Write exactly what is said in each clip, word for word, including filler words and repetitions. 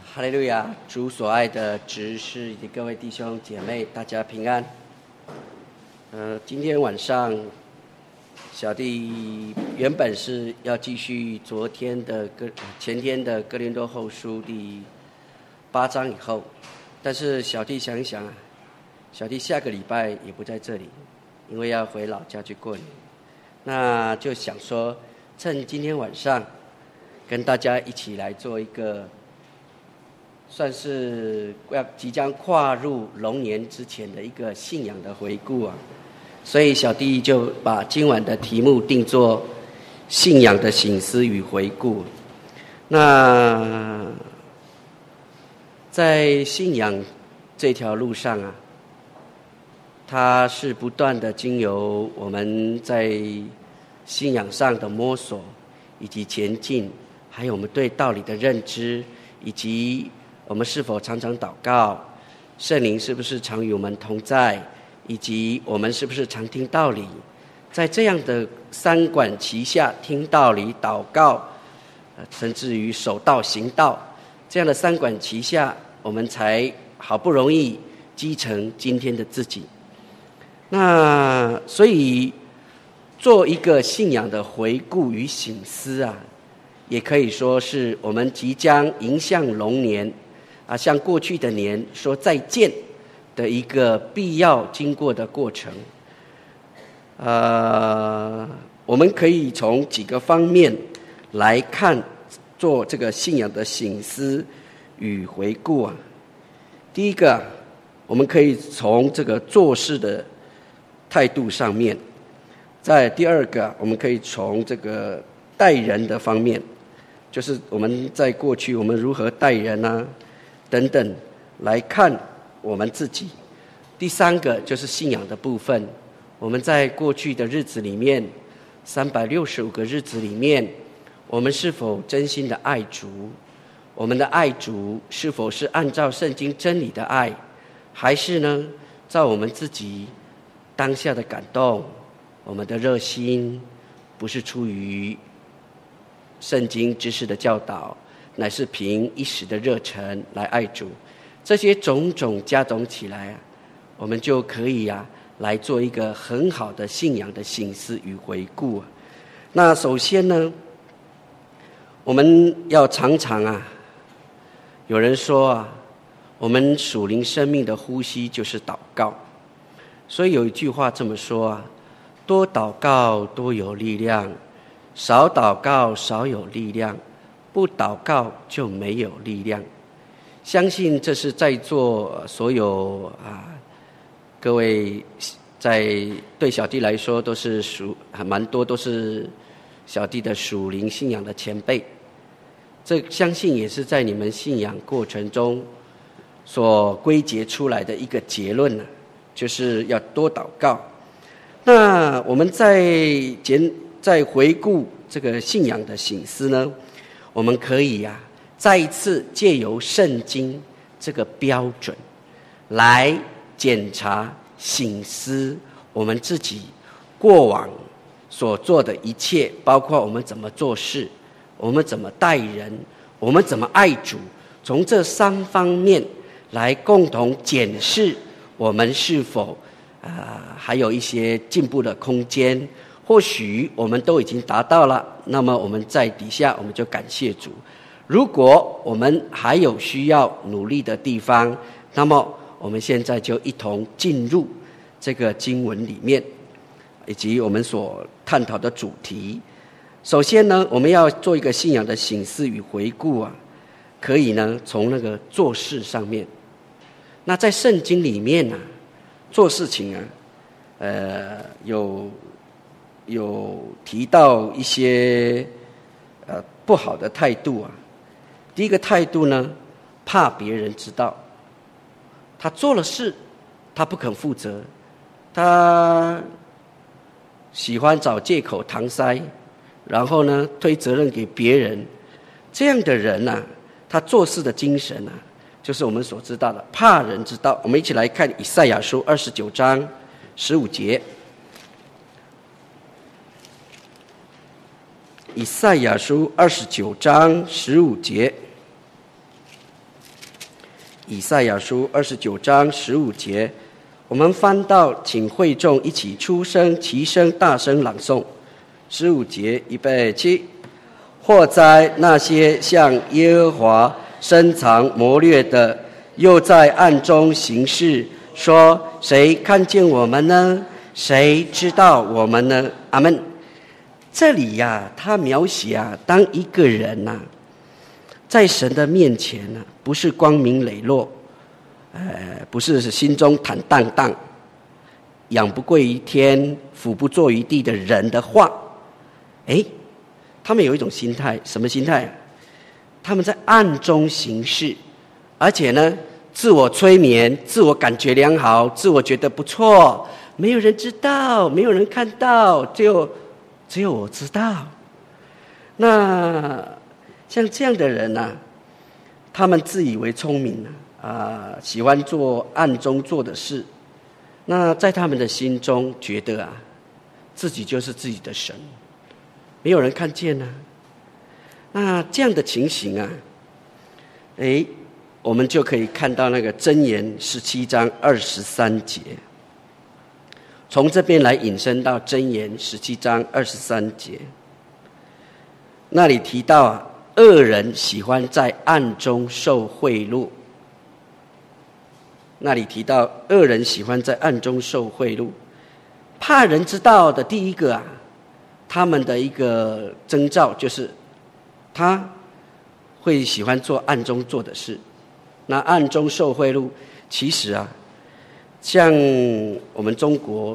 哈利路亚！主所爱的执事以及各位弟兄姐妹，大家平安。呃，今天晚上小弟原本是要继续昨天的哥前天的哥林多后书第八章以后，但是小弟想一想啊，小弟下个礼拜也不在这里，因为要回老家去过年。那就想说，趁今天晚上跟大家一起来做一个算是要即将跨入龙年之前的一个信仰的回顾啊，所以小弟就把今晚的题目定作信仰的省思与回顾。那在信仰这条路上啊，它是不断的经由我们在信仰上的摸索以及前进，还有我们对道理的认知，以及我们是否常常祷告，圣灵是不是常与我们同在，以及我们是不是常听道理，在这样的三管齐下，听道理、祷告，甚至于守道行道，这样的三管齐下，我们才好不容易积成今天的自己。那所以做一个信仰的回顾与省思啊，也可以说是我们即将迎向龙年啊，向过去的年说再见的一个必要经过的过程。呃，我们可以从几个方面来看，做这个信仰的省思与回顾啊。第一个，我们可以从这个做事的态度上面；在第二个，我们可以从这个待人的方面，就是我们在过去我们如何待人啊等等来看我们自己。第三个就是信仰的部分，我们在过去的日子里面，三百六十五个日子里面，我们是否真心的爱主？我们的爱主是否是按照圣经真理的爱，还是呢照我们自己当下的感动，我们的热心不是出于圣经知识的教导，乃是凭一时的热忱来爱主。这些种种加总起来啊，我们就可以啊来做一个很好的信仰的省思与回顾啊。那首先呢，我们要常常啊，有人说啊，我们属灵生命的呼吸就是祷告。所以有一句话这么说啊，多祷告多有力量，少祷告少有力量，不祷告就没有力量。相信这是在座所有啊各位，在对小弟来说都是属还蛮多都是小弟的属灵信仰的前辈，这相信也是在你们信仰过程中所归结出来的一个结论呢、啊，就是要多祷告。那我们在简在回顾这个信仰的省思呢，我们可以啊再一次借由圣经这个标准来检查省思我们自己过往所做的一切，包括我们怎么做事，我们怎么待人，我们怎么爱主，从这三方面来共同检视我们是否呃还有一些进步的空间。或许我们都已经达到了，那么我们在底下我们就感谢主。如果我们还有需要努力的地方，那么我们现在就一同进入这个经文里面，以及我们所探讨的主题。首先呢，我们要做一个信仰的省思与回顾啊，可以呢从那个做事上面。那在圣经里面啊，做事情啊，呃，有有提到一些呃不好的态度啊。第一个态度呢，怕别人知道，他做了事，他不肯负责，他喜欢找借口搪塞，然后呢推责任给别人。这样的人啊，他做事的精神啊，就是我们所知道的怕人知道。我们一起来看以赛亚书二十九章十五节。以赛亚书二十九章十五节， 以赛亚书二十九章十五节，我们翻到，请会众一起出声，齐声大声朗诵。十五节，预备起。祸哉那些向耶和华深藏谋略的，又在暗中行事，说谁看见我们呢？谁知道我们呢？阿们。这里呀、啊，他描写啊，当一个人呐、啊，在神的面前呢、啊，不是光明磊落，呃，不是心中坦荡荡，仰不跪于天，俯不坐于地的人的话，哎，他们有一种心态，什么心态、啊？他们在暗中行事，而且呢，自我催眠，自我感觉良好，自我觉得不错，没有人知道，没有人看到，只有只有我知道。那像这样的人呢、啊，他们自以为聪明啊、呃，喜欢做暗中做的事。那在他们的心中觉得啊，自己就是自己的神，没有人看见呢、啊。那这样的情形啊，哎，我们就可以看到那个箴言十七章二十三节，从这边来引申到箴言十七章二十三节，那里提到啊，恶人喜欢在暗中受贿赂。那里提到恶人喜欢在暗中受贿赂，怕人知道的第一个啊，他们的一个征兆就是他会喜欢做暗中做的事。那暗中受贿赂，其实啊，像我们中国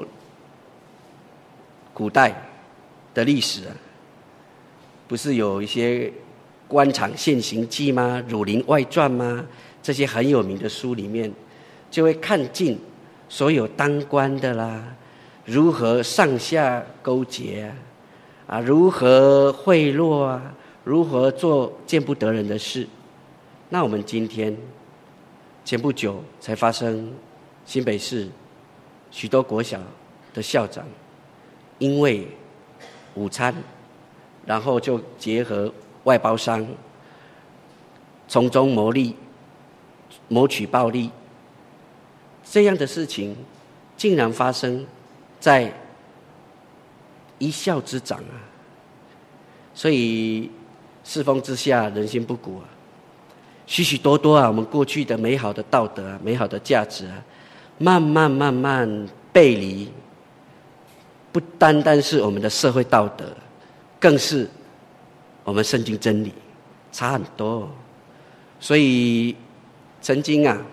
古代的历史啊，不是有一些官场现形记吗？儒林外传吗？这些很有名的书里面，就会看尽所有当官的啦，如何上下勾结啊，啊如何贿赂啊，如何做见不得人的事。那我们今天前不久才发生新北市许多国小的校长因为午餐，然后就结合外包商，从中牟利，谋取暴利，这样的事情竟然发生在一校之长啊！所以世风之下，人心不古啊，许许多多啊，我们过去的美好的道德啊，美好的价值啊，慢慢慢慢背离，不单单是我们的社会道德，更是我们圣经真理，差很多。所以曾经啊，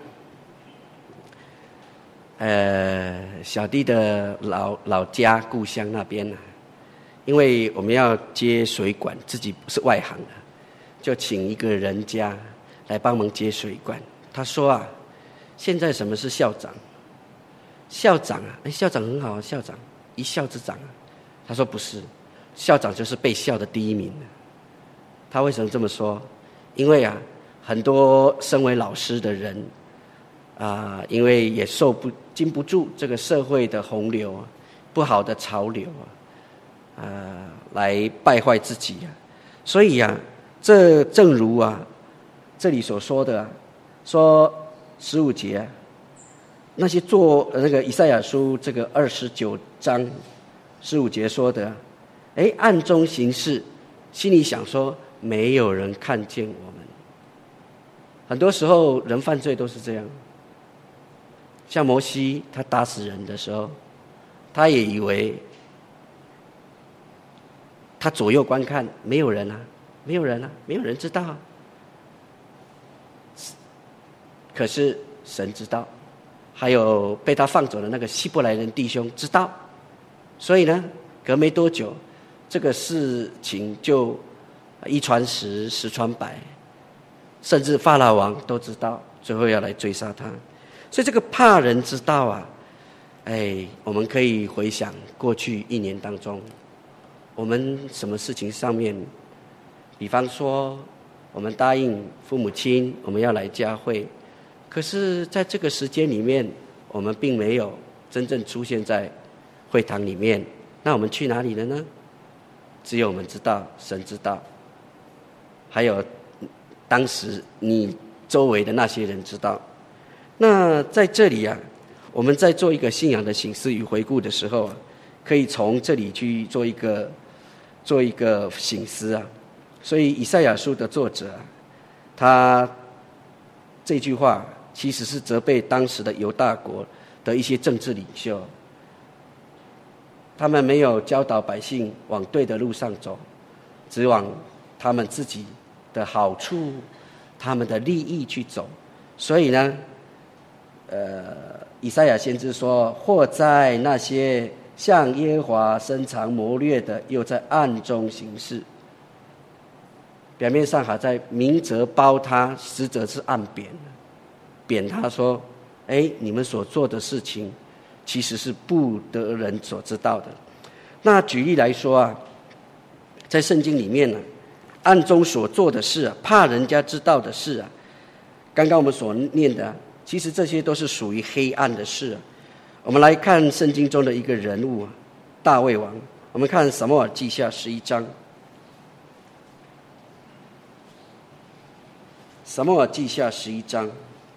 呃，小弟的老老家故乡那边啊，因为我们要接水管，自己不是外行的，就请一个人家来帮忙接水管。他说啊，现在什么是校长？校长啊，哎，校长很好啊，校长一校之长啊。他说不是，校长就是被校的第一名。他为什么这么说？因为啊，很多身为老师的人啊、呃，因为也受不经不住这个社会的洪流啊，不好的潮流啊，呃，来败坏自己啊。所以啊，这正如啊，这里所说的、啊，说十五节、啊，那些做那个以赛亚书这个二十九章十五节说的、啊，哎，暗中行事，心里想说没有人看见我们。很多时候人犯罪都是这样，像摩西他打死人的时候，他也以为他左右观看，没有人啊，没有人啊，没有人知道啊。可是神知道，还有被他放走的那个希伯来人弟兄知道，所以呢，隔没多久，这个事情就一传十，十传百，甚至法老王都知道，最后要来追杀他。所以这个怕人知道啊，哎，我们可以回想过去一年当中，我们什么事情上面，比方说我们答应父母亲我们要来教会，可是在这个时间里面，我们并没有真正出现在会堂里面，那我们去哪里了呢？只有我们知道，神知道，还有当时你周围的那些人知道， 那在这里啊，我们在做一个信仰的省思与回顾的时候啊，可以从这里去做一个做一个省思啊。所以以赛亚书的作者啊，他这句话其实是责备当时的犹大国的一些政治领袖，他们没有教导百姓往对的路上走，只往他们自己的好处、他们的利益去走。所以呢，呃，以赛亚先知说：“或在那些向耶和华伸长谋略的，又在暗中行事。”表面上还在明责包他，实则是暗贬，贬他说：“哎，你们所做的事情，其实是不得人所知道的。”那举例来说啊，在圣经里面呢、啊，暗中所做的事啊，怕人家知道的事啊，刚刚我们所念的、啊，其实这些都是属于黑暗的事啊。我们来看圣经中的一个人物啊，大卫王。我们看撒母耳记下十一章。撒母耳记下十一章，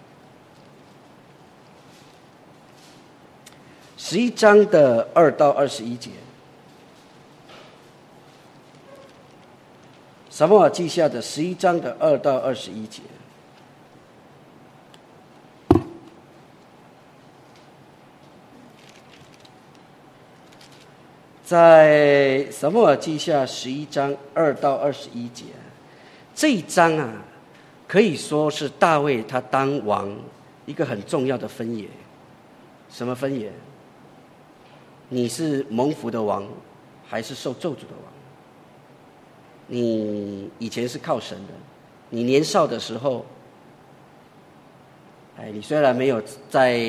十一章的二到二十一节。撒母耳记下的十一章的二到二十一节。在撒母耳记下十一章二到二十一节，这一章啊，可以说是大卫他当王一个很重要的分野。什么分野？你是蒙福的王，还是受咒诅的王？你以前是靠神的，你年少的时候，哎，你虽然没有在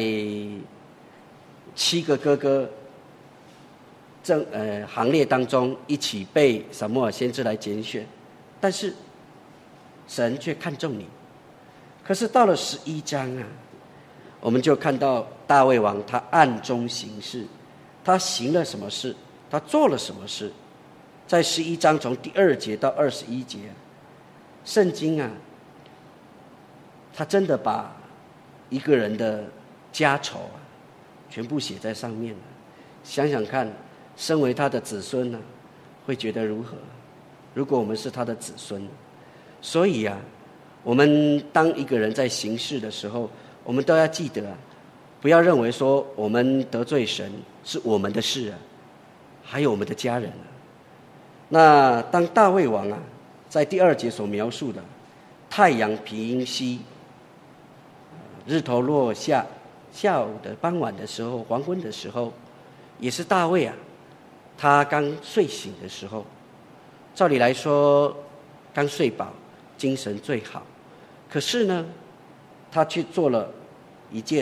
七个哥哥正呃行列当中一起被撒母耳先知来拣选，但是神却看重你。可是到了十一章啊，我们就看到大卫王他暗中行事，他行了什么事，他做了什么事。在十一章从第二节到二十一节，圣经啊，他真的把一个人的家仇啊，全部写在上面了。想想看，身为他的子孙呢、啊，会觉得如何？如果我们是他的子孙，所以啊，我们当一个人在行事的时候，我们都要记得啊，不要认为说我们得罪神是我们的事啊，还有我们的家人啊。那当大卫王啊，在第二节所描述的太阳平西，日头落下，下午的傍晚的时候，黄昏的时候，也是大卫啊，他刚睡醒的时候。照理来说，刚睡饱，精神最好。可是呢，他却做了一件，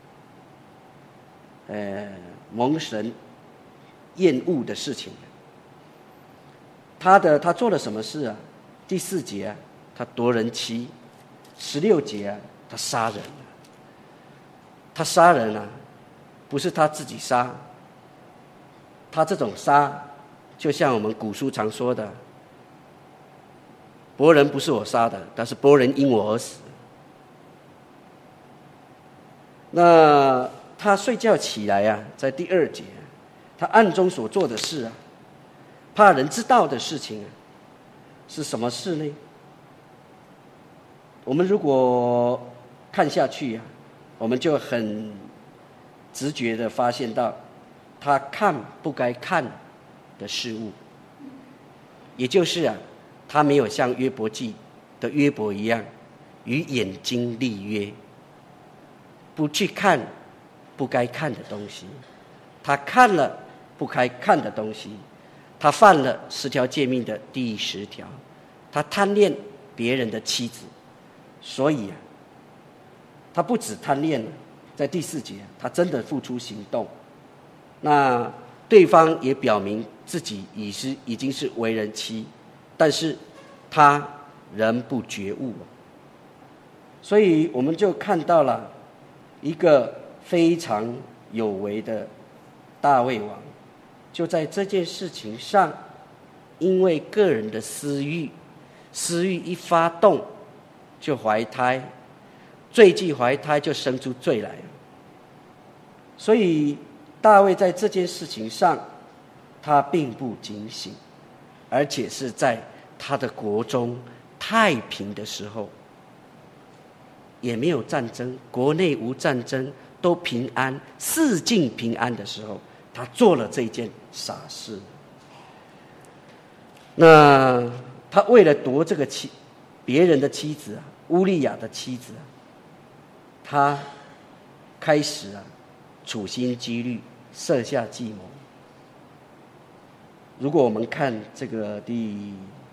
呃，蒙神厌恶的事情。他的他做了什么事啊？第四节啊，他夺人妻；十六节啊，他杀人。他杀人啊，不是他自己杀，他这种杀，就像我们古书常说的，伯仁不是我杀的，但是伯仁因我而死。那他睡觉起来啊，在第二节，他暗中所做的事啊，怕人知道的事情啊，是什么事呢？我们如果看下去啊，我们就很直觉的发现到，他看不该看的事物，也就是啊，他没有像约伯记的约伯一样，与眼睛立约，不去看不该看的东西。他看了不该看的东西，他犯了十条诫命的第十条，他贪恋别人的妻子，所以啊，他不止贪恋了，在第四节，他真的付出行动。那对方也表明自己已是已经是为人妻，但是他仍不觉悟，所以我们就看到了一个非常有为的大卫王，就在这件事情上，因为个人的私欲，私欲一发动就怀胎， 罪既怀胎，就生出罪来。所以大卫在这件事情上，他并不警醒，而且是在他的国中太平的时候，也没有战争，国内无战争，都平安，四境平安的时候，他做了这件傻事。那他为了夺这个妻别人的妻子啊，乌利亚的妻子啊，他开始啊处心积虑，设下计谋。如果我们看这个第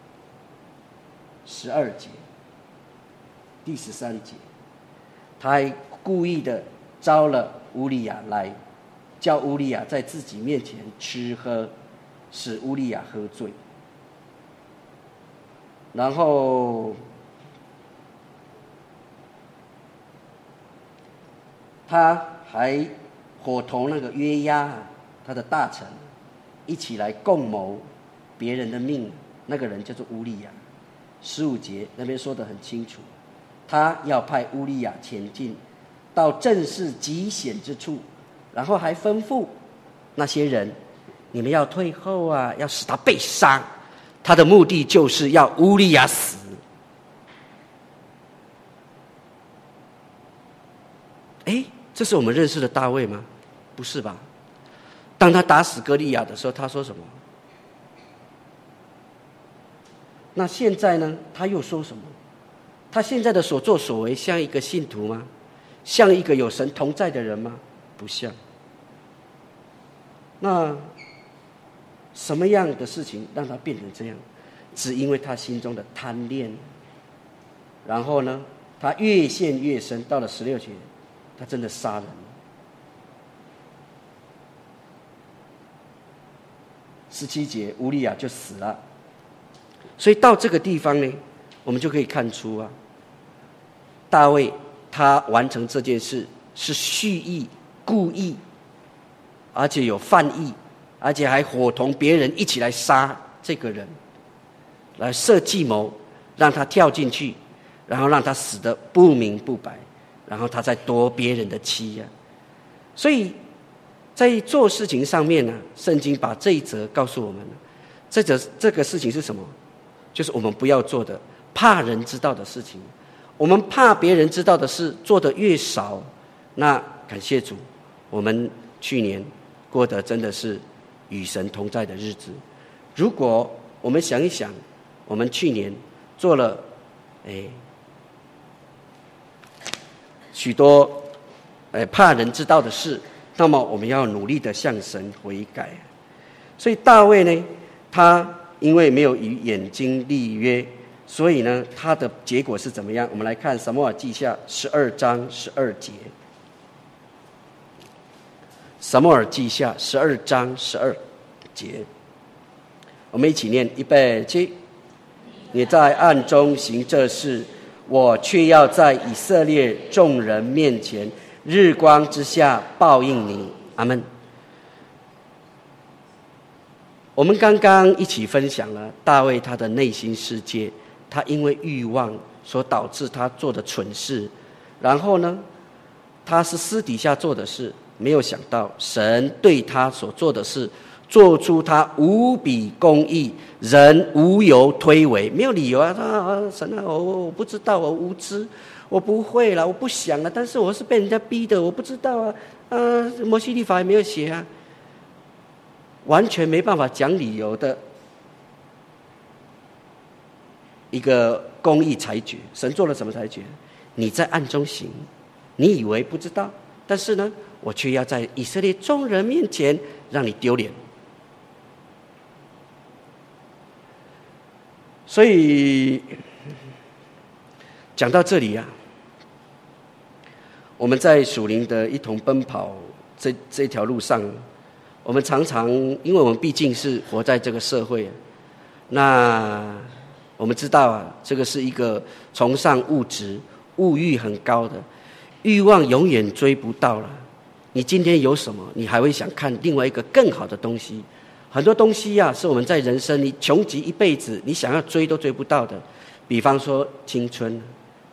十二节、第十三节，他还故意的招了乌利亚来，叫乌利亚在自己面前吃喝，使乌利亚喝醉。然后他还伙同那个约押他的大臣一起来共谋别人的命，那个人叫做乌利亚。十五节那边说得很清楚，他要派乌利亚前进到阵势极险之处，然后还吩咐那些人，你们要退后啊，要使他被杀。他的目的就是要乌利亚死。哎，这是我们认识的大卫吗？不是吧？当他打死歌利亚的时候，他说什么？那现在呢？他又说什么？他现在的所作所为像一个信徒吗？像一个有神同在的人吗？不像。那什么样的事情让他变成这样？只因为他心中的贪恋。然后呢，他越陷越深，到了十六节，他真的杀人了。十七节，乌利亚就死了。所以到这个地方呢，我们就可以看出啊，大卫他完成这件事是蓄意、故意，而且有犯意，而且还伙同别人一起来杀这个人，来设计谋，让他跳进去，然后让他死得不明不白，然后他再夺别人的妻啊。所以在做事情上面呢，圣经把这一则告诉我们了。这则这个事情是什么？就是我们不要做的怕人知道的事情。我们怕别人知道的事做得越少，那感谢主，我们去年过得真的是与神同在的日子。如果我们想一想，我们去年做了哎许多哎怕人知道的事，那么我们要努力的向神悔改。所以大卫呢，他因为没有与眼睛立约，所以呢，他的结果是怎么样？我们来看撒母耳记下十二章十二节。撒母耳记下十二章十二节，我们一起念：预备起！你在暗中行这事，我却要在以色列众人面前，日光之下报应你。阿们。我们刚刚一起分享了大卫他的内心世界，他因为欲望所导致他做的蠢事，然后呢，他是私底下做的事，没有想到神对他所做的事做出他无比公义，人无由推诿，没有理由啊！啊神啊，我我不知道，我无知，我不会了，我不想了，但是我是被人家逼的，我不知道啊！啊，摩西律法也没有写啊，完全没办法讲理由的一个公义裁决。神做了什么裁决？你在暗中行，你以为不知道，但是呢，我却要在以色列众人面前让你丢脸。所以讲到这里啊，我们在属灵的一同奔跑这这条路上，我们常常因为我们毕竟是活在这个社会，那我们知道啊，这个是一个崇尚物质、物欲很高的，欲望永远追不到了。你今天有什么，你还会想看另外一个更好的东西。很多东西啊，是我们在人生你穷极一辈子，你想要追都追不到的。比方说青春，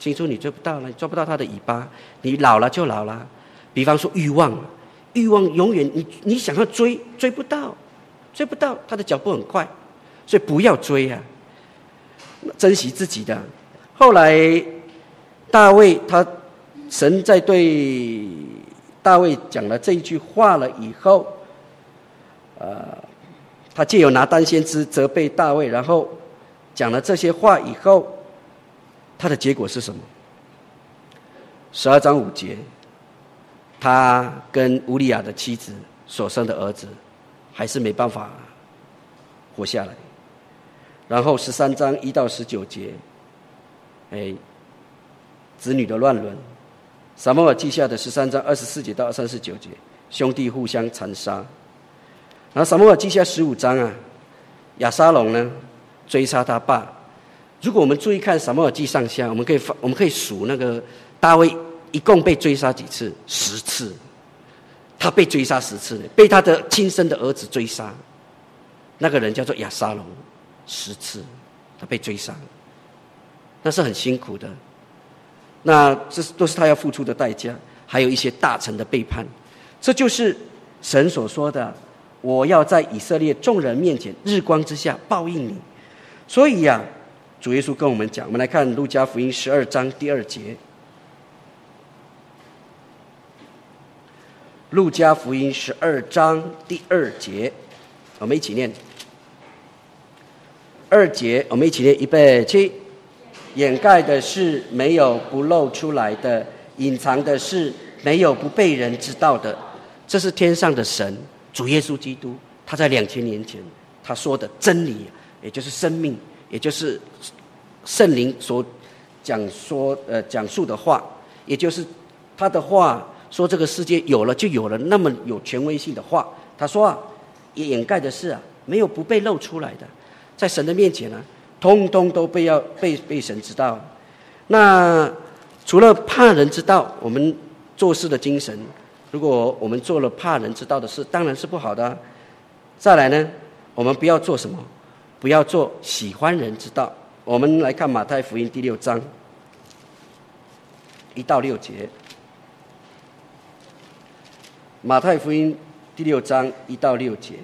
青春你追不到了，你抓不到他的尾巴，你老了就老了。比方说欲望，欲望永远你你想要追追不到，追不到，他的脚步很快，所以不要追啊，珍惜自己的。后来大卫他神在对大卫讲了这一句话了以后，呃，他借由拿单先知责备大卫，然后讲了这些话以后，他的结果是什么？十二章五节，他跟乌利亚的妻子所生的儿子还是没办法活下来。然后十三章一到十九节，哎，子女的乱伦。撒母耳记下的十三章二十四节到三十九节，兄弟互相残杀。然后撒母耳记下十五章啊，亚沙龙呢追杀他爸。如果我们注意看撒母耳记上下，我们可以我们可以数那个大卫一共被追杀几次？十次。他被追杀十次，被他的亲生的儿子追杀。那个人叫做亚沙龙，十次他被追杀，那是很辛苦的。那这都是他要付出的代价，还有一些大臣的背叛。这就是神所说的，我要在以色列众人面前日光之下报应你。所以呀、啊，主耶稣跟我们讲，我们来看路加福音十二章第二节。路加福音十二章第二节，我们一起念。二节，我们一起念，预备起。掩盖的事没有不露出来的，隐藏的事没有不被人知道的。这是天上的神主耶稣基督，他在两千年前他说的真理，也就是生命，也就是圣灵所讲说呃讲述的话，也就是他的话说这个世界有了就有了，那么有权威性的话。他说啊，也掩盖的事啊没有不被露出来的，在神的面前呢、啊通通都被要被被神知道。那除了怕人知道，我们做事的精神，如果我们做了怕人知道的事，当然是不好的、啊。再来呢，我们不要做什么？不要做喜欢人知道。我们来看马太福音第六章一到六节。马太福音第六章一到六节，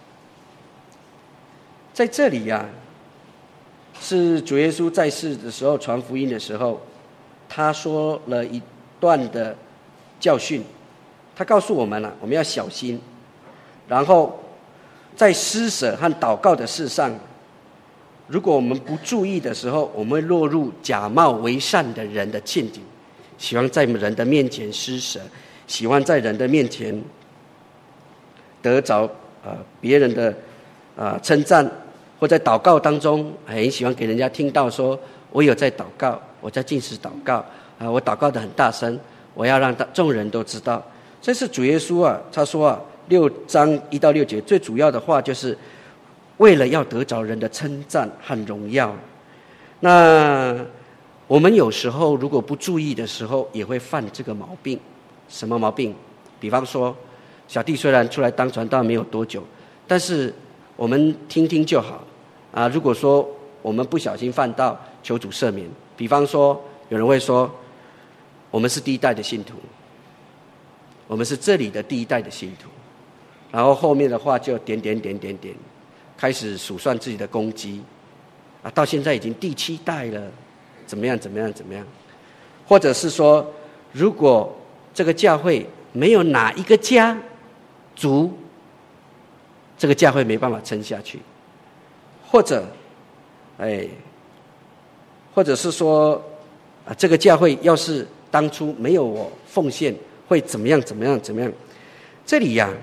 在这里呀、啊。是主耶稣在世的时候传福音的时候，他说了一段的教训，他告诉我们了、啊，我们要小心。然后在施舍和祷告的事上，如果我们不注意的时候，我们会落入假冒为善的人的陷阱，喜欢在人的面前施舍，喜欢在人的面前得着呃别人的呃称赞。或在祷告当中，很喜欢给人家听到说，我有在祷告，我在禁食祷告，啊，我祷告得很大声，我要让众人都知道。这是主耶稣啊，他说啊，六章一到六节最主要的话就是为了要得着人的称赞和荣耀。那我们有时候如果不注意的时候，也会犯这个毛病。什么毛病？比方说，小弟虽然出来当传道没有多久，但是我们听听就好。啊，如果说我们不小心犯到，求主赦免。比方说，有人会说，我们是第一代的信徒，我们是这里的第一代的信徒，然后后面的话就点点点点点，开始数算自己的功绩，啊，到现在已经第七代了，怎么样怎么样怎么样？或者是说，如果这个教会没有哪一个家族，这个教会没办法撑下去。或者，哎，或者是说，啊，这个教会要是当初没有我奉献，会怎么样？怎么样？怎么样？这里呀、啊，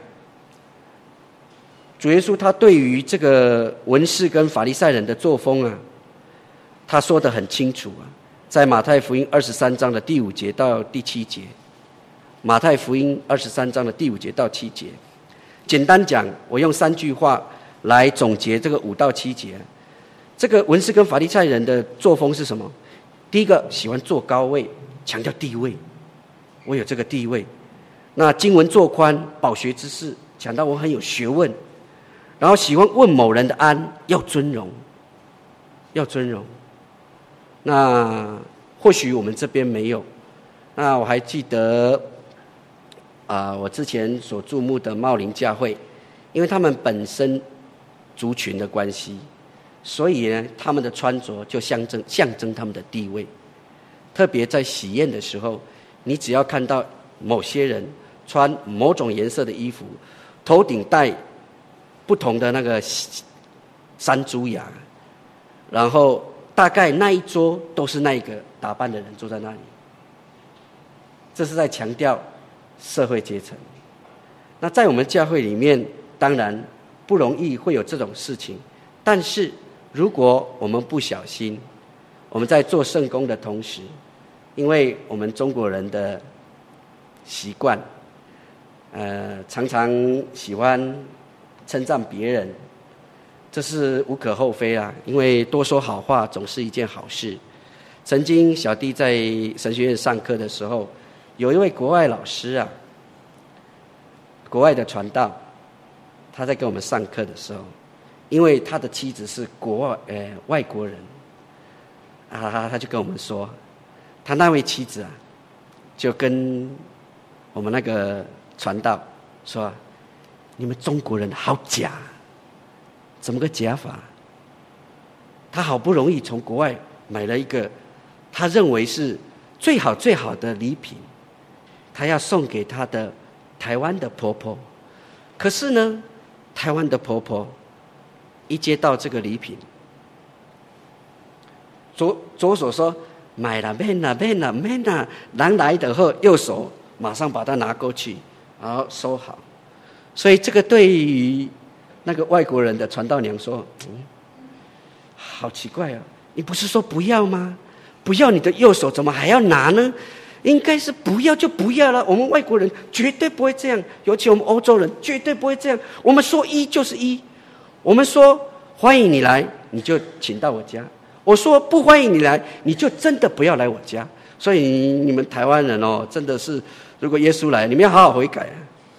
主耶稣他对于这个文士跟法利赛人的作风啊，他说得很清楚啊，在马太福音二十三章的第五节到第七节，马太福音二十三章的第五节到七节，简单讲，我用三句话来总结这个五到七节。这个文士跟法利赛人的作风是什么？第一个，喜欢坐高位，强调地位，我有这个地位。那经文做宽，饱学之士，强调我很有学问。然后喜欢问某人的安，要尊荣，要尊荣。那或许我们这边没有。那我还记得啊、呃，我之前所注目的茂林教会，因为他们本身族群的关系，所以呢，他们的穿着就象征象征他们的地位。特别在喜宴的时候，你只要看到某些人穿某种颜色的衣服，头顶戴不同的那个山猪牙，然后大概那一桌都是那一个打扮的人坐在那里。这是在强调社会阶层。那在我们教会里面，当然不容易会有这种事情，但是如果我们不小心，我们在做圣工的同时，因为我们中国人的习惯，呃，常常喜欢称赞别人，这是无可厚非啦，因为多说好话总是一件好事。曾经小弟在神学院上课的时候，有一位国外老师啊，国外的传道，他在跟我们上课的时候，因为他的妻子是国外呃外国人啊，他就跟我们说，他那位妻子啊，就跟我们那个传道说：“你们中国人好假，怎么个假法？他好不容易从国外买了一个他认为是最好最好的礼品，他要送给他的台湾的婆婆。可是呢，台湾的婆婆一接到这个礼品，左左手说买了，免了，免了，免了，人来的后，右手马上把它拿过去，然后收好。所以这个对于那个外国人的传道娘说，嗯，好奇怪啊，你不是说不要吗？不要你的右手怎么还要拿呢？应该是不要就不要了，我们外国人绝对不会这样，尤其我们欧洲人绝对不会这样。我们说一就是一，我们说欢迎你来，你就请到我家；我说不欢迎你来，你就真的不要来我家。所以你们台湾人哦，真的是，如果耶稣来，你们要好好悔改啊。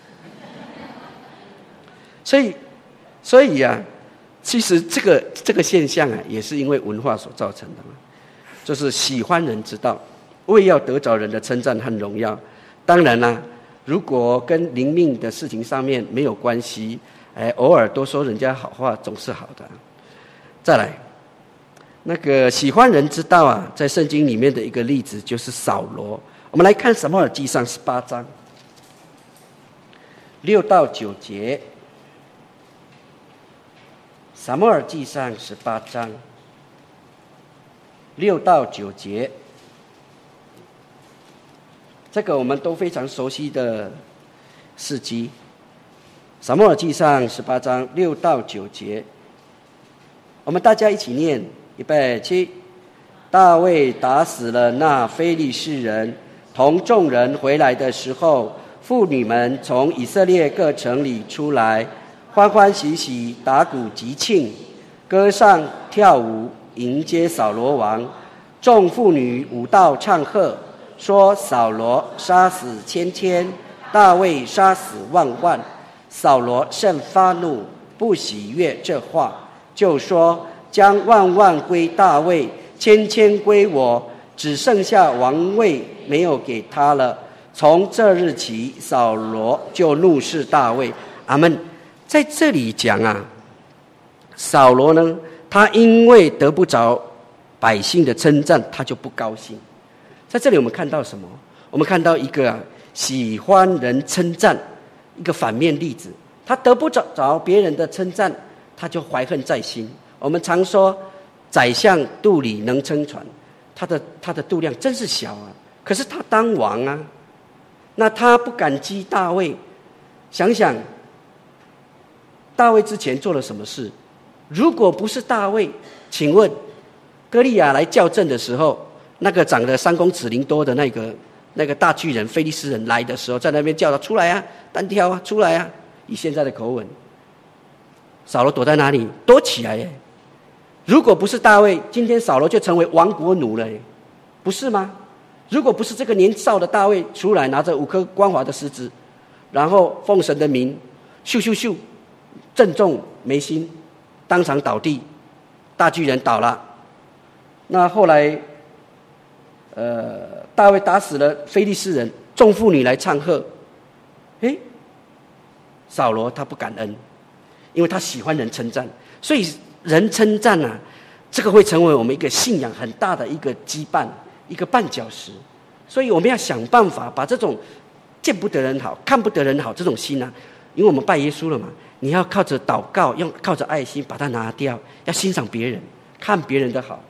所以，所以啊，其实这个这个现象啊，也是因为文化所造成的嘛，就是喜欢人之道。为要得着人的称赞和荣耀，当然啦，如果跟灵命的事情上面没有关系，哎，偶尔多说人家好话总是好的。再来，那个喜欢人之道啊，在圣经里面的一个例子就是扫罗。我们来看撒母耳记上十八章六到九节。撒母耳记上十八章六到九节。这个我们都非常熟悉的事迹，撒母耳记上十八章六到九节，我们大家一起念，预备起。大卫打死了那非利士人，同众人回来的时候，妇女们从以色列各城里出来，欢欢喜喜，打鼓击磬，歌唱跳舞，迎接扫罗王。众妇女舞蹈唱和，说扫罗杀死千千，大卫杀死万万。扫罗甚发怒，不喜悦这话，就说将万万归大卫，千千归我，只剩下王位没有给他了。从这日起，扫罗就怒视大卫。阿们。在这里讲啊，扫罗呢，他因为得不着百姓的称赞，他就不高兴。在这里我们看到什么？我们看到一个、啊、喜欢人称赞一个反面例子，他得不着着别人的称赞，他就怀恨在心。我们常说宰相肚里能撑船，他的他的肚量真是小啊，可是他当王啊，那他不感激大卫。想想大卫之前做了什么事？如果不是大卫，请问歌利亚来校正的时候，那个长得三公尺零多的那个那个大巨人非利士人来的时候，在那边叫他出来啊，单挑啊，出来啊！以现在的口吻，扫罗躲在哪里？躲起来耶！如果不是大卫，今天扫罗就成为亡国奴了耶，不是吗？如果不是这个年少的大卫出来，拿着五颗光滑的石子，然后奉神的名，咻咻咻，正中眉心，当场倒地，大巨人倒了。那后来呃，大卫打死了非利士人，众妇女来唱和。诶，扫罗他不感恩，因为他喜欢人称赞，所以人称赞啊，这个会成为我们一个信仰很大的一个羁绊，一个绊脚石。所以我们要想办法把这种见不得人好、看不得人好这种心啊，因为我们拜耶稣了嘛，你要靠着祷告，用靠着爱心把它拿掉，要欣赏别人，看别人的好。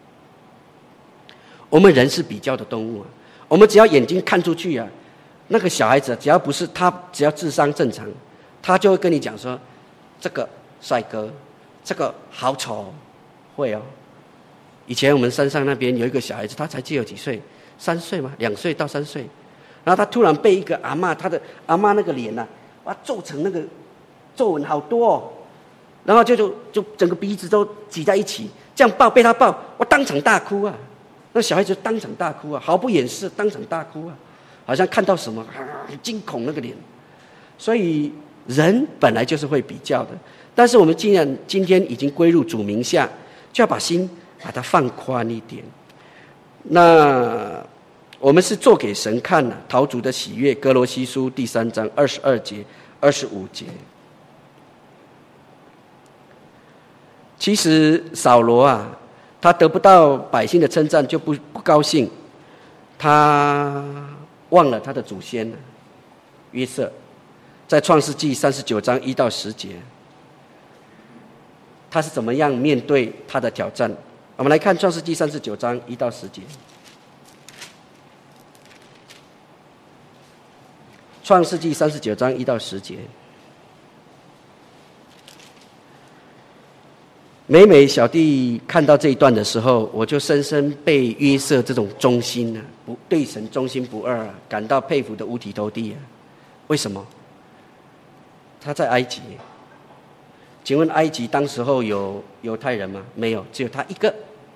我们人是比较的动物啊，我们只要眼睛看出去啊，那个小孩子只要不是他，只要智商正常，他就会跟你讲说，这个帅哥，这个好丑，会哦。以前我们山上那边有一个小孩子，他才只有几岁，三岁嘛，两岁到三岁，然后他突然被一个阿嬷，他的阿嬷那个脸呐、啊，哇，皱成那个皱纹好多哦，然后就就就整个鼻子都挤在一起，这样抱被他抱，我当场大哭啊。那小孩子当场大哭啊，毫不掩饰，当场大哭啊，好像看到什么，啊、惊恐那个脸。所以人本来就是会比较的，但是我们既然今天已经归入主名下，就要把心把它放宽一点。那我们是做给神看的、啊，讨主的喜悦。哥罗西书第三章二十二节、二十五节。其实扫罗啊，他得不到百姓的称赞就不不高兴，他忘了他的祖先约瑟，在创世纪三十九章一到十节，他是怎么样面对他的挑战？我们来看创世纪三十九章一到十节。创世纪三十九章一到十节。每每小弟看到这一段的时候，我就深深被约瑟这种忠心啊，不对神忠心不二啊，感到佩服的五体投地啊。为什么？他在埃及，请问埃及当时候有犹太人吗？没有，只有他一个。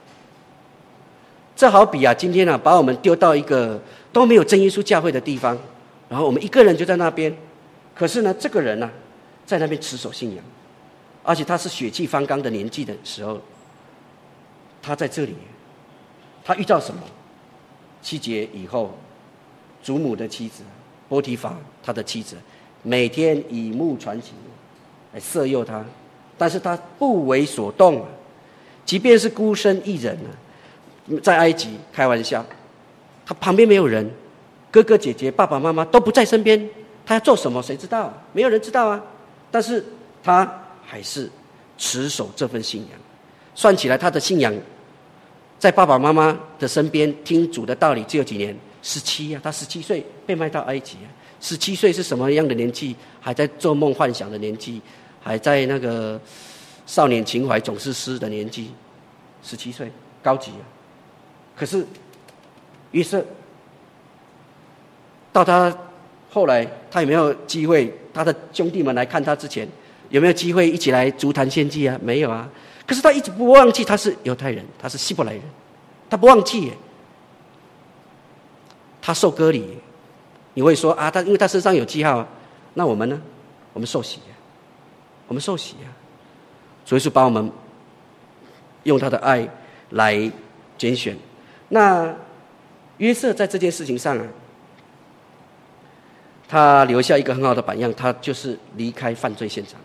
这好比啊，今天啊，把我们丢到一个都没有真耶稣教会的地方，然后我们一个人就在那边，可是呢，这个人啊，在那边持守信仰。而且他是血气方刚的年纪的时候，他在这里，他遇到什么？七节以后，祖母的妻子波提乏，他的妻子，每天以目传情来色诱他，但是他不为所动啊。即便是孤身一人啊，在埃及开玩笑，他旁边没有人，哥哥姐姐、爸爸妈妈都不在身边，他要做什么？谁知道？没有人知道啊。但是他还是持守这份信仰，算起来他的信仰在爸爸妈妈的身边听主的道理只有几年？十七啊，他十七岁被卖到埃及啊。十七岁是什么样的年纪？还在做梦幻想的年纪，还在那个少年情怀总是诗的年纪。十七岁高级啊。可是约瑟到他后来，他有没有机会？他的兄弟们来看他之前，有没有机会一起来足坛献祭啊？没有啊。可是他一直不忘记他是犹太人，他是希伯来人，他不忘记耶。他受割礼，你会说啊，他因为他身上有记号啊，那我们呢？我们受洗啊，我们受洗啊。所以是把我们用他的爱来拣选。那约瑟在这件事情上啊，他留下一个很好的榜样，他就是离开犯罪现场。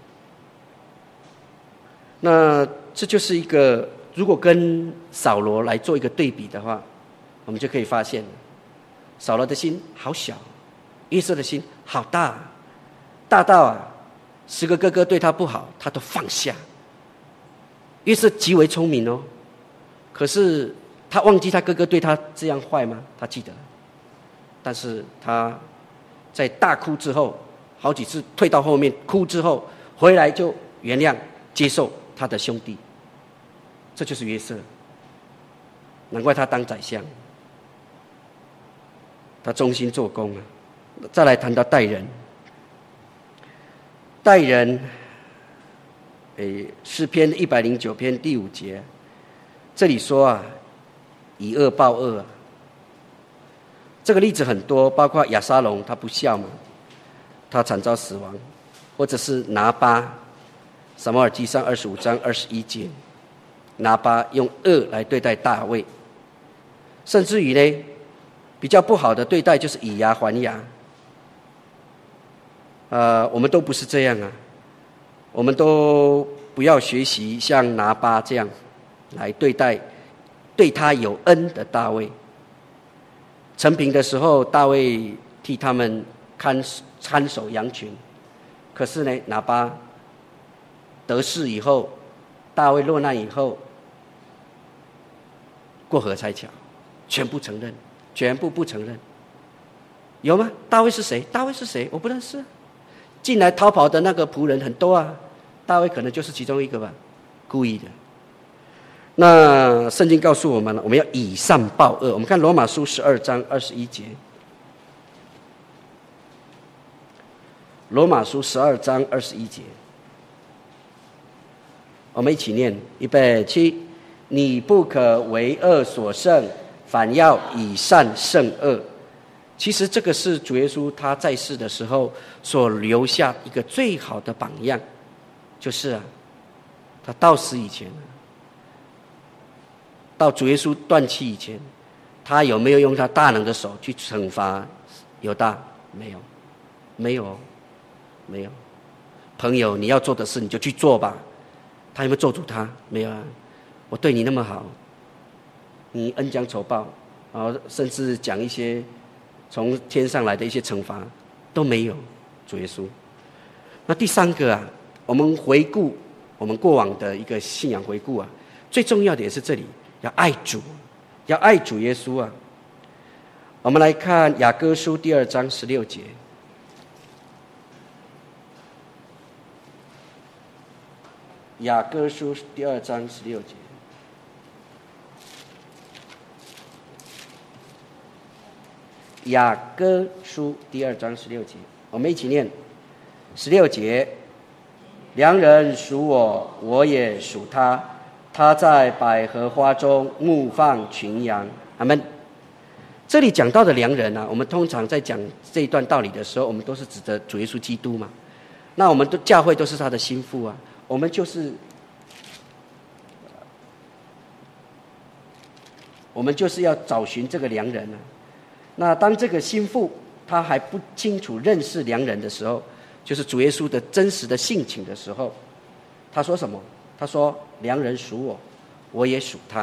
那这就是一个，如果跟扫罗来做一个对比的话，我们就可以发现，扫罗的心好小，约瑟的心好大，大到啊，十个哥哥对他不好，他都放下。约瑟极为聪明哦，可是他忘记他哥哥对他这样坏吗？他记得，但是他在大哭之后，好几次退到后面哭之后，回来就原谅接受他的兄弟，这就是约瑟。难怪他当宰相，他忠心做工啊。再来谈到待人，待人，诶，诗篇一百零九篇第五节，这里说啊，以恶报恶啊。这个例子很多，包括亚沙龙他不孝嘛，他惨遭死亡，或者是拿巴，撒母耳记上二十五章二十一节，拿巴用恶来对待大卫。 甚至于呢，比较不好的对待就是以牙还牙。呃，我们都不是这样啊，我们都不要学习像拿巴这样来对待对他有恩的大卫。陈平的时候，大卫替他们看看守羊群，可是呢，拿巴得势以后，大卫落难以后，过河拆桥，全部承认，全部不承认。有吗？大卫是谁？大卫是谁？我不认识。进来逃跑的那个仆人很多啊，大卫可能就是其中一个吧，故意的。那圣经告诉我们了，我们要以善报恶。我们看罗马书十二章二十一节。罗马书十二章二十一节，我们一起念，预备起。你不可为恶所胜，反要以善胜恶。其实这个是主耶稣他在世的时候所留下一个最好的榜样，就是啊，他到死以前，到主耶稣断气以前，他有没有用他大能的手去惩罚犹大？没有，没有，没有。朋友，你要做的事你就去做吧。他有没有咒诅他？没有啊。我对你那么好，你恩将仇报，然后甚至讲一些从天上来的一些惩罚都没有。主耶稣。那第三个啊，我们回顾我们过往的一个信仰回顾啊，最重要的也是这里，要爱主，要爱主耶稣啊。我们来看雅歌书第二章十六节。雅歌书第二章十六节。雅歌书第二章十六节，我们一起念。十六节，良人属我，我也属他。他在百合花中牧放群羊。阿们。这里讲到的良人啊，我们通常在讲这一段道理的时候，我们都是指着主耶稣基督嘛。那我们的教会都是他的心腹啊，我们就是我们就是要找寻这个良人啊。那当这个心腹他还不清楚认识良人的时候，就是主耶稣的真实的性情的时候，他说什么？他说良人属我，我也属他。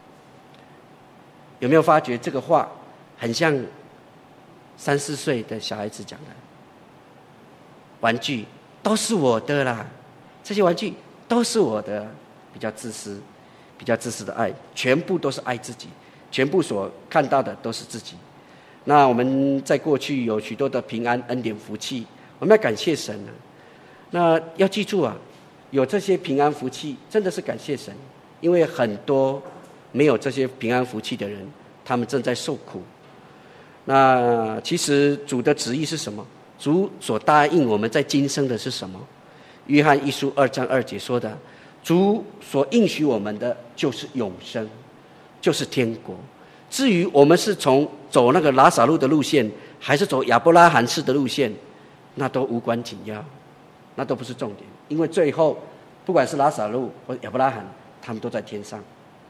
有没有发觉这个话很像三四岁的小孩子讲的？玩具都是我的啦，这些玩具都是我的。比较自私，比较自私的爱，全部都是爱自己，全部所看到的都是自己。那我们在过去有许多的平安、恩典、福气，我们要感谢神啊。那要记住啊，有这些平安福气，真的是感谢神，因为很多没有这些平安福气的人，他们正在受苦。那其实主的旨意是什么？主所答应我们在今生的是什么？约翰一书二章二节说的，主所应许我们的就是永生，就是天国。至于我们是从走那个拉撒路的路线，还是走亚伯拉罕式的路线，那都无关紧要，那都不是重点。因为最后不管是拉撒路或亚伯拉罕，他们都在天上。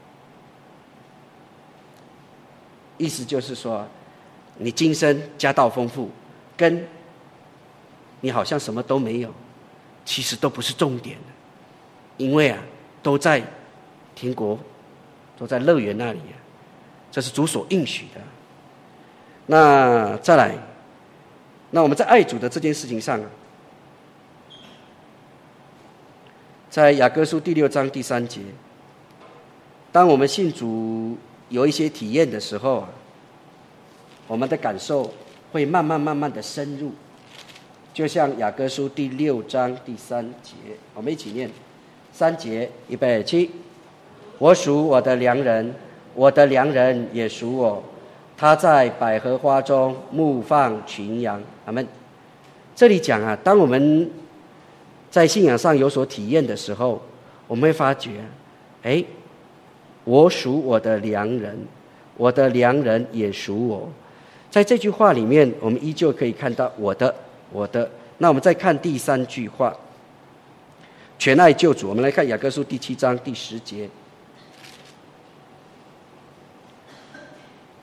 意思就是说，你今生家道丰富，跟你好像什么都没有，其实都不是重点。因为啊，都在天国，都在乐园那里啊，这是主所应许的。那再来，那我们在爱主的这件事情上啊，在雅歌书第六章第三节，当我们信主有一些体验的时候啊，我们的感受会慢慢慢慢的深入。就像雅歌书第六章第三节，我们一起念。三节，预备起。我属我的良人，我的良人也属我。他在百合花中牧放群羊。阿们。这里讲啊，当我们在信仰上有所体验的时候，我们会发觉，哎，我属我的良人，我的良人也属我。在这句话里面，我们依旧可以看到我的，我的。那我们再看第三句话。全爱救主，我们来看雅歌书第七章第十节。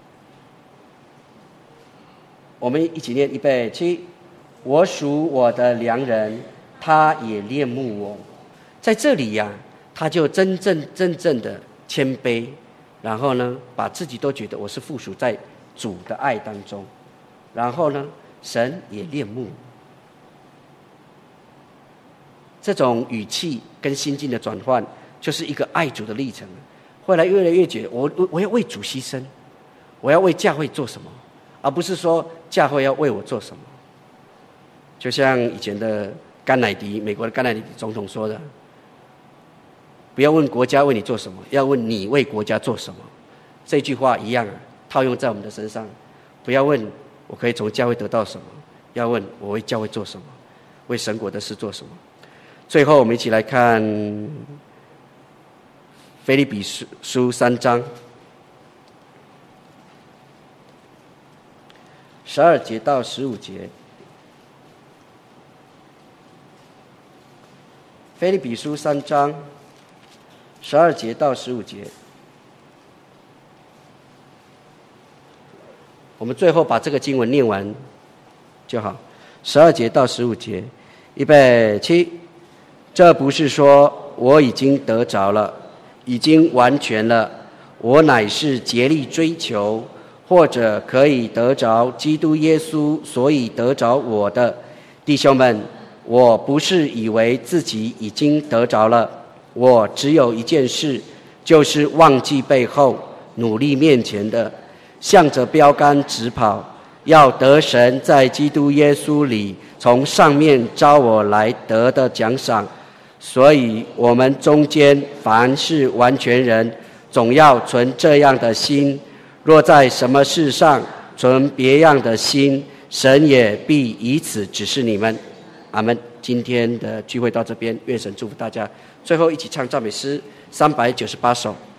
我们一起念，预备起。我属我的良人，他也恋慕我。在这里呀、啊，他就真正真正的谦卑，然后呢，把自己都觉得我是附属在主的爱当中，然后呢，神也恋慕。这种语气跟心境的转换，就是一个爱主的历程。后来越来越觉得，我我要为主牺牲，我要为教会做什么，而不是说教会要为我做什么。就像以前的甘乃迪，美国的甘乃迪总统说的，不要问国家为你做什么，要问你为国家做什么。这句话一样啊，套用在我们的身上。不要问我可以从教会得到什么，要问我为教会做什么，为神国的事做什么。最后我们一起来看腓立比书三章十二节到十五节。腓立比书三章十二节到十五节，我们最后把这个经文念完就好。十二节到十五节，预备起。这不是说我已经得着了，已经完全了，我乃是竭力追求，或者可以得着基督耶稣，所以得着我的。弟兄们，我不是以为自己已经得着了，我只有一件事，就是忘记背后，努力面前的，向着标杆直跑，要得神在基督耶稣里从上面召我来得的奖赏。所以我们中间凡是完全人，总要存这样的心，若在什么事上存别样的心，神也必以此指示你们。阿们。今天的聚会到这边，愿神祝福大家。最后一起唱赞美诗三百九十八首。